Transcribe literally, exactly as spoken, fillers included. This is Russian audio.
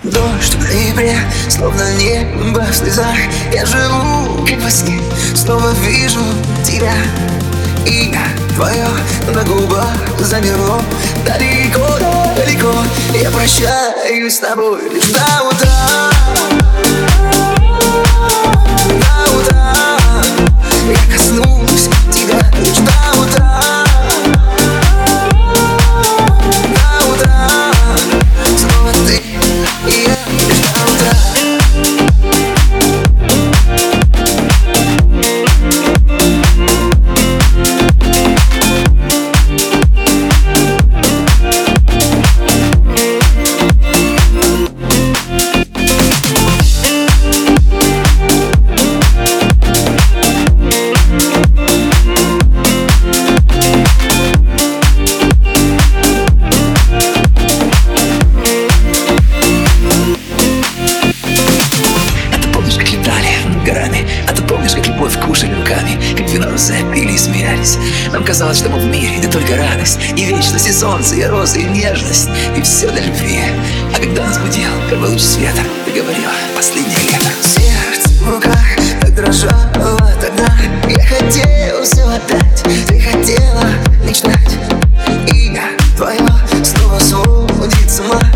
Дождь в ноябре, словно небо в слезах. Я живу, как во сне, снова вижу тебя. И твое на губах замерло. Далеко, далеко, я прощаюсь с тобой лишь до утра. До утра я коснусь тебя лишь до утра. До утра снова ты и я лишь до утра. А ты помнишь, как любовь кушали руками, как вино розе пили и смеялись? Нам казалось, что мы в мире, да только радость, и вечность, и солнце, и розы, и нежность, и все для любви. А когда нас будил первый луч света, ты говорила: последнее лето. Сердце в руках так дрожало тогда. Я хотел все отдать, ты хотела мечтать. И твое снова сводит с ума.